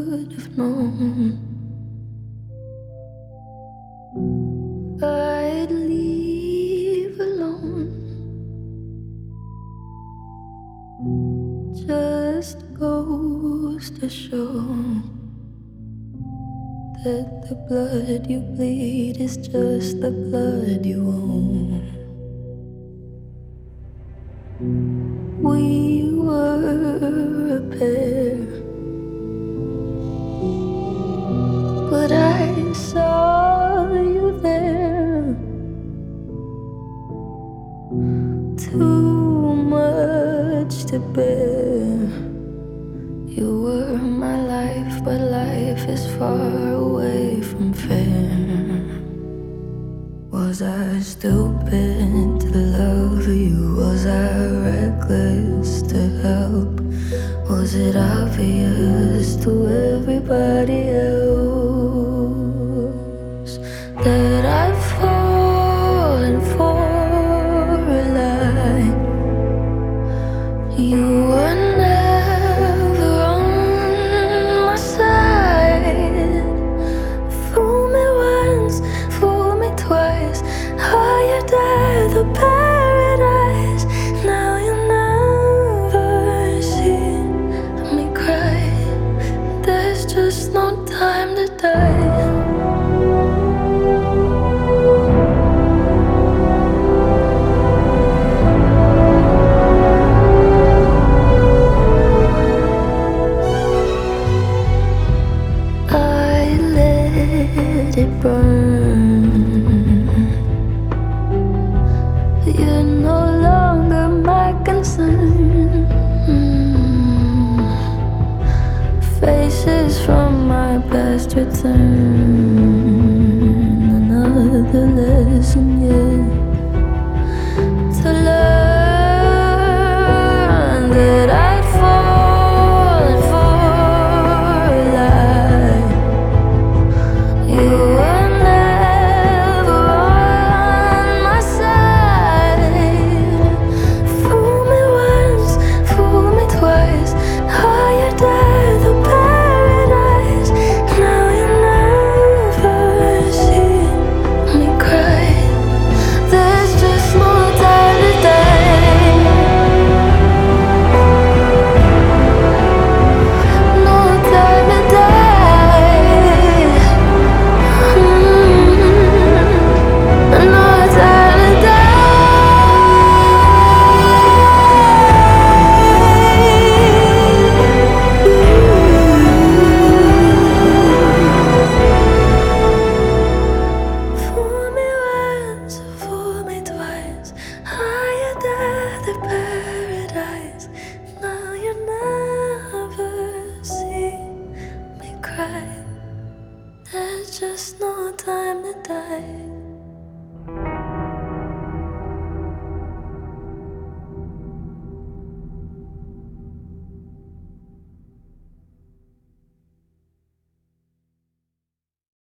should have known I'd leave alone. Just goes to show that the blood you bleed is just the blood you own. We were a pair, but I saw you there. Too much to bear. You were my life, but life is far away from fair. Was I stupid to love you? Was I reckless to help? Was it obvious to everybody else that I've fallen for a lie? You were never on my side. Fool me once, fool me twice. Higher death or paradise. Now you never see me cry. There's just no time to die. Let it burn. You're no longer my concern. Faces from my past return. Another lesson yet to learn that I've fallen for a lie. You were never on my side. Fool me once, fool me twice. Higher death or paradise. Now you never see me cry. There's just no time to die. No time to die. Paradise. Now you never see me cry. There's just no time to die.